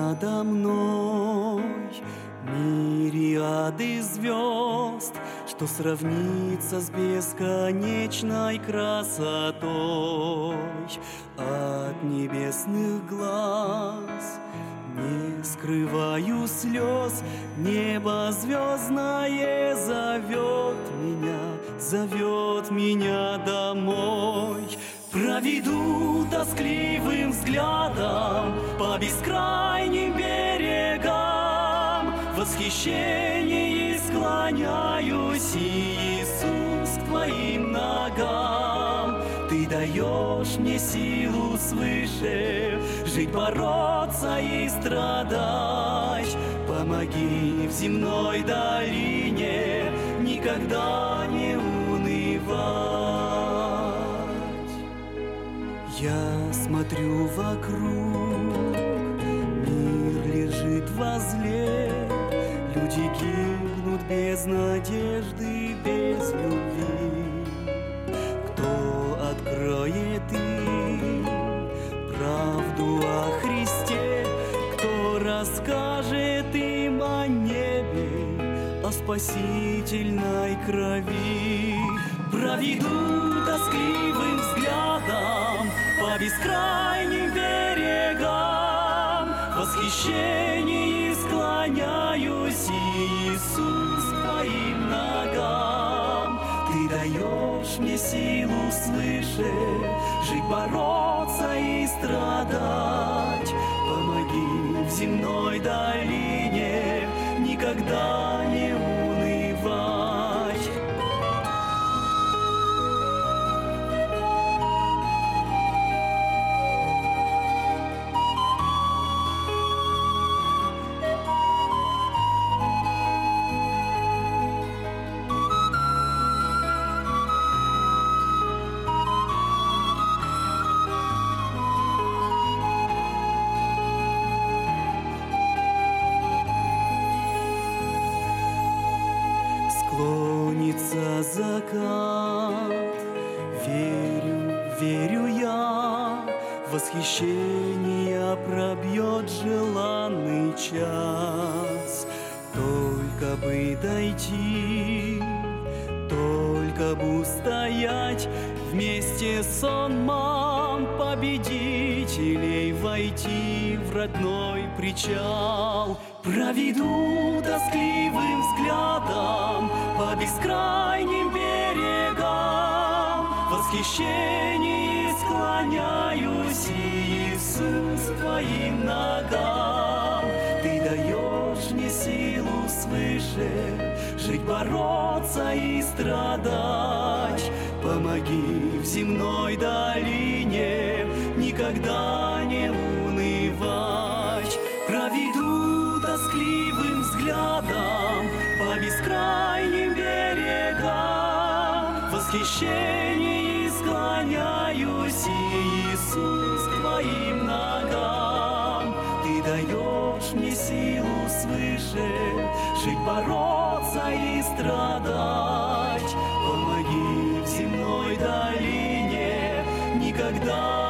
надо мной мириады звезд, что сравнится с бесконечной красотой. От небесных глаз не скрываю слез, небо звездное зовет меня домой. Проведу тоскливым взглядом по бескрайним берегам, в восхищении склоняюсь, Иисус, к Твоим ногам. Ты даешь мне силу свыше жить, бороться и страдать. Помоги в земной долине никогда не унывать. Я смотрю вокруг, мир лежит возле, люди гибнут без надежды, без любви. Кто откроет им правду о Христе? Кто расскажет им о небе, о спасительной крови? Проведу тоскливым взглядом по бескрайним берегам, в восхищении склоняюсь, Иисус, к Твоим ногам. Ты даешь мне силу свыше жить, бороться и страдать. Помоги в земной долине никогда не унывать. Склонится закат, верю я, восхищение пробьет желанный час. Только бы дойти, только бы устоять, вместе с сонмом победителей войти в родной причал. Проведу тоскливым взглядом по бескрайним берегам, в восхищении склоняюсь, Иисус, к Твоим ногам. Ты даешь мне силу свыше жить, бороться и страдать. Помоги в земной долине никогда не унывать. Проведу тоскливым взглядом по бескрайним берегам, в восхищении склоняюсь, Иисус, к Твоим ногам. Ты даешь мне силу свыше жить, бороться и страдать. Помоги в земной долине никогда